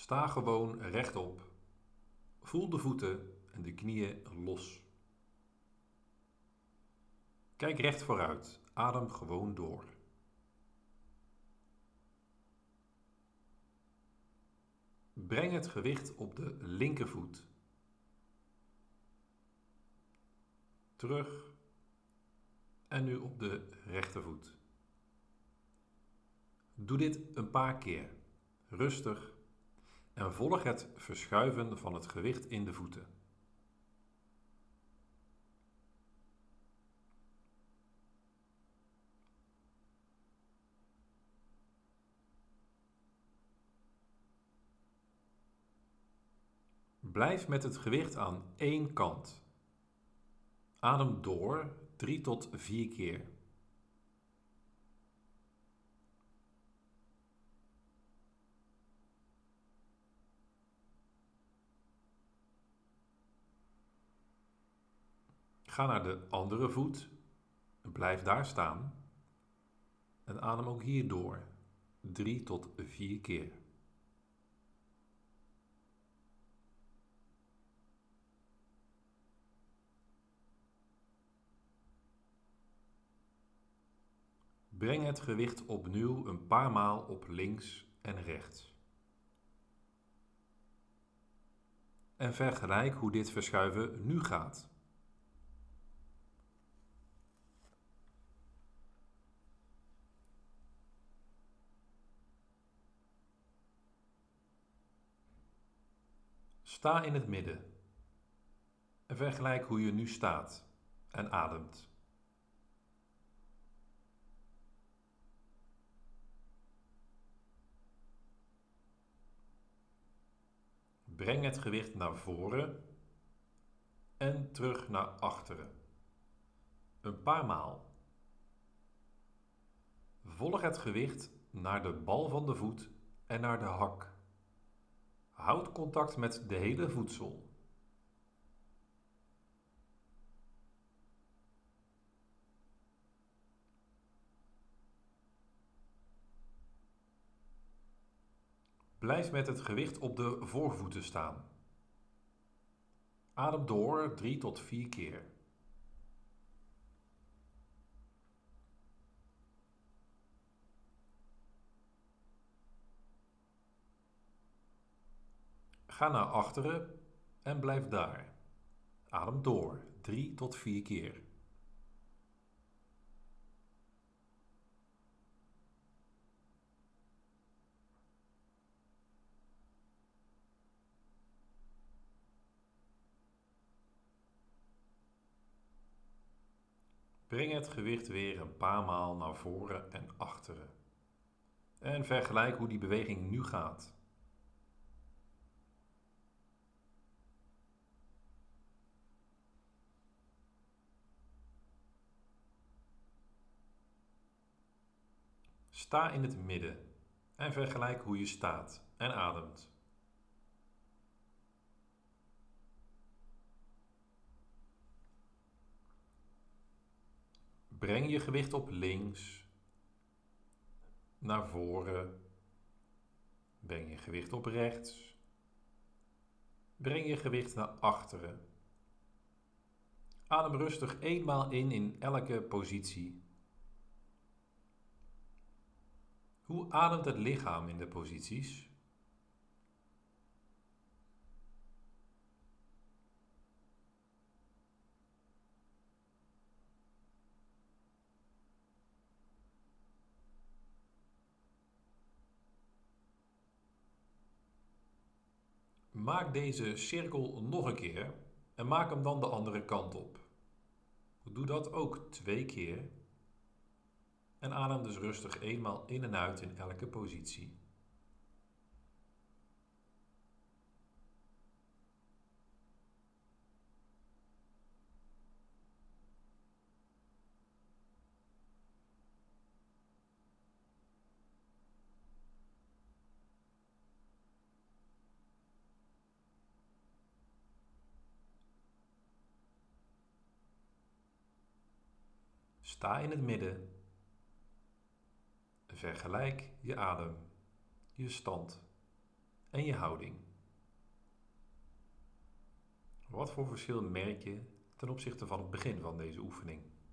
Sta gewoon rechtop. Voel de voeten en de knieën los. Kijk recht vooruit. Adem gewoon door. Breng het gewicht op de linkervoet. Terug. En nu op de rechtervoet. Doe dit een paar keer. Rustig. En volg het verschuiven van het gewicht in de voeten. Blijf met het gewicht aan één kant. Adem door 3 tot 4 keer. Ga naar de andere voet. Blijf daar staan. En adem ook hier door 3 tot 4 keer. Breng het gewicht opnieuw een paar maal op links en rechts. En vergelijk hoe dit verschuiven nu gaat. Sta in het midden. En vergelijk hoe je nu staat en ademt. Breng het gewicht naar voren en terug naar achteren. Een paar maal. Volg het gewicht naar de bal van de voet en naar de hak. Houd contact met de hele voedsel. Blijf met het gewicht op de voorvoeten staan. Adem door 3 tot 4 keer. Ga naar achteren en blijf daar. Adem door 3 tot 4 keer. Breng het gewicht weer een paar maal naar voren en achteren. En vergelijk hoe die beweging nu gaat. Sta in het midden en vergelijk hoe je staat en ademt. Breng je gewicht op links, naar voren. Breng je gewicht op rechts. Breng je gewicht naar achteren. Adem rustig eenmaal in elke positie. Hoe ademt het lichaam in de posities? Maak deze cirkel nog een keer en maak hem dan de andere kant op. Doe dat ook 2 keer en adem dus rustig eenmaal in en uit in elke positie. Sta in het midden. Vergelijk je adem, je stand en je houding. Wat voor verschil merk je ten opzichte van het begin van deze oefening?